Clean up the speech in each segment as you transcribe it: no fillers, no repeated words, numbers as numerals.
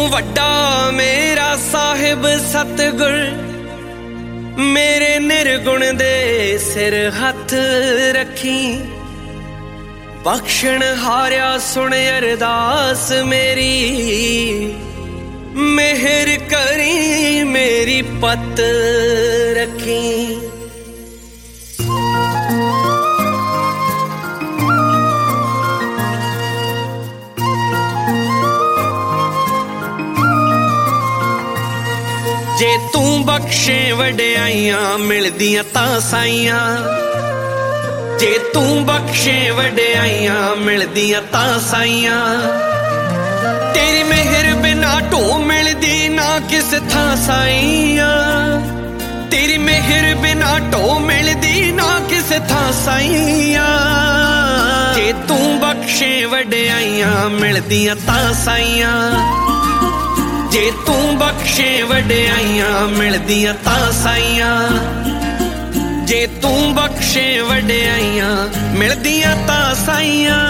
ਵੱਡਾ ਮੇਰਾ ਸਾਹਿਬ ਸਤਿਗੁਰ ਮੇਰੇ ਨਿਰਗੁਣ ਦੇ ਸਿਰ ਹੱਥ ਰੱਖੀ। ਬਖਸ਼ਣ ਹਾਰਿਆ ਸੁਣ ਅਰਦਾਸ ਮੇਰੀ, ਮਿਹਰ ਕਰੀ ਮੇਰੀ ਪੱਤ ਰੱਖੀ। ਜੇ ਤੂੰ ਬਖਸ਼ੇ ਵਡਿਆਈਆਂ ਮਿਲਦੀਆਂ ਤਾਂ ਸਾਈਆਂ, ਜੇ ਤੂੰ ਬਖਸ਼ੇ ਵਡਿਆਈਆਂ ਮਿਲਦੀਆਂ ਤਾਂ ਸਾਈਆਂ। ਤੇਰੀ ਮਿਹਰ ਬਿਨਾ ਢੋ ਮਿਲਦੀ ਨਾ ਕਿਸ ਥਾਂ ਸਾਈਆਂ, ਤੇਰੀ ਮਿਹਰ ਬਿਨਾ ਢੋ ਮਿਲਦੀ ਨਾ ਕਿਸ ਥਾਂ ਸਾਈਆਂ। ਜੇ ਤੂੰ ਬਖਸ਼ੇ ਵਡਿਆਈਆਂ ਮਿਲਦੀਆਂ ਤਾਂ ਸਾਈਆਂ, ਜੇ ਤੂੰ ਬਖਸ਼ੇ ਵਡਿਆਈਆਂ ਮਿਲਦੀਆਂ ਤਾਂ ਸਾਈਆਂ। ਜੇ ਤੂੰ ਬਖਸ਼ੇ ਵਡਿਆਈਆਂ ਮਿਲਦੀਆਂ ਤਾਂ ਸਾਈਆਂ।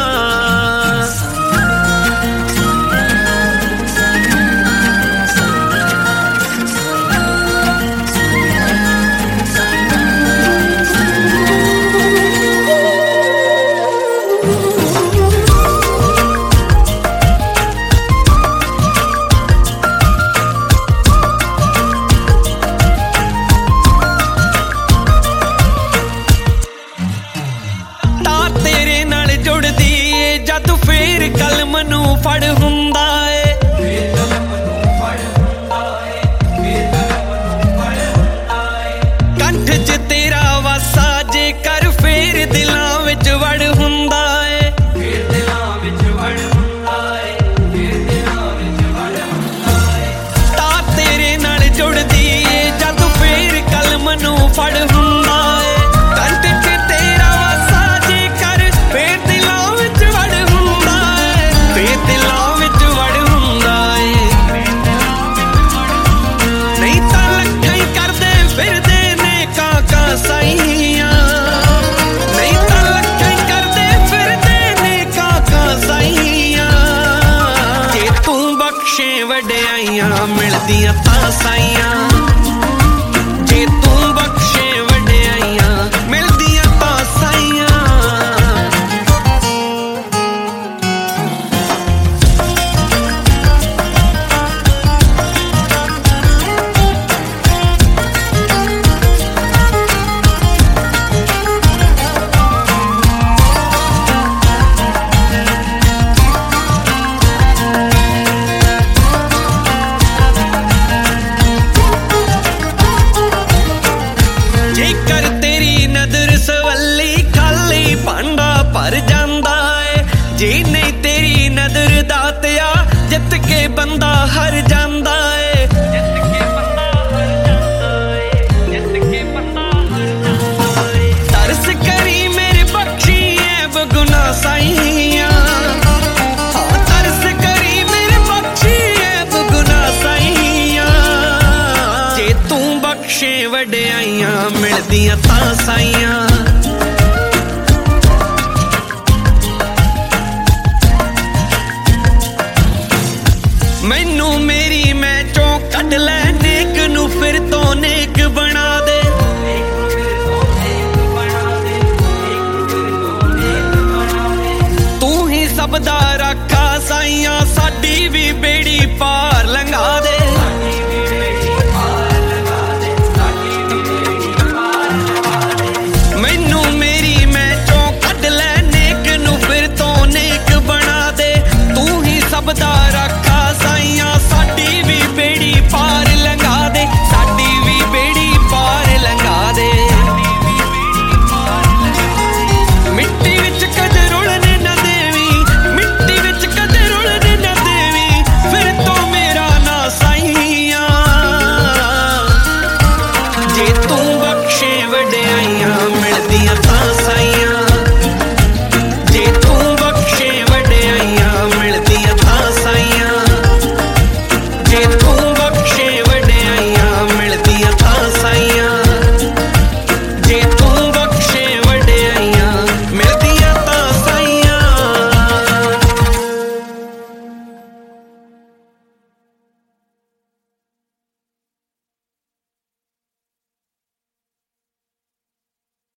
ਜਦ ਫੇਰ ਕਲਮ ਨੂੰ ਫੜ ਹੁੰਦਾ ਏ, ਕੰਠ 'ਚ ਤੇਰਾ ਵਾਸਾ ਜੇ ਕਰ ਫੇਰ ਦਿਲਾਂ ਵਿੱਚ ਵੜ ਹੁੰਦਾ ਏ। ਤਾਂ ਤੇਰੇ ਨਾਲ ਜੁੜਦੀ ਏ ਜਦ ਫੇਰ ਕਲਮ ਨੂੰ ਫੜ ਹੁੰਦਾ ਏ। ਕੰਠ 'ਚ ਤੇਰਾ ਵਾਸਾ ਜੇ ਕਰ ਫੇਰ ਦਿਲਾਂ ਵਿੱਚ ਵਡਿਆਈਆਂ ਮਿਲਦੀਆਂ ਤਾਂ ਸਾਈਆਂ। ਜੇ ਤੂੰ ਬਖਸ਼ੇ ਵਡਿਆਈਆਂ ਮਿਲਦੀਆਂ ਤਾਂ ਸਾਈਆਂ। ਜੇਕਰ ਤੇਰੀ ਨਜ਼ਰ ਸਵੱਲੀ ਖਾਲੀ ਭਾਂਡਾ ਭਰ ਜਾਂਦਾ ਏ, ਜੇ ਨਹੀਂ ਤੇਰੀ ਨਜ਼ਰ ਦਾਤਿਆ ਜਿੱਤ ਕੇ ਬੰਦਾ ਹਰ ਜਾਂਦਾ ਏ। ਤਰਸ ਕਰੀ ਮੇਰੇ ਬਖਸ਼ੀ ਐਬ ਗੁਨਾਹ ਸਾਈਆਂ, ਹਾਂ ਤਰਸ ਕਰੀ ਮੇਰੇ ਬਖਸ਼ੀ ਐਬ ਗੁਨਾਹ ਸਾਈਆਂ। ਜੇ ਤੂੰ ਬਖਸ਼ੇ ਵਡਿਆਈਆਂ ਮਿਲਦੀਆਂ ਤਾਂ ਸਾਈਆਂ। ਮੈਨੂੰ ਮੇਰੀ ਮੈਂ ਚੋਂ ਕੱਢ ਲੈ, ਨੇਕ ਨੂੰ ਫਿਰ ਤੋਂ ਨੇਕ ਬਣਾ ਦੇ। ਤੂੰ ਹੀ ਸਭ ਦਾ ਰਾਖਾ ਸਾਈਆਂ, ਸਾਡੀ ਵੀ ਬੇੜੀ ਪਾਰ ਲੰਘਾ ਦੇ।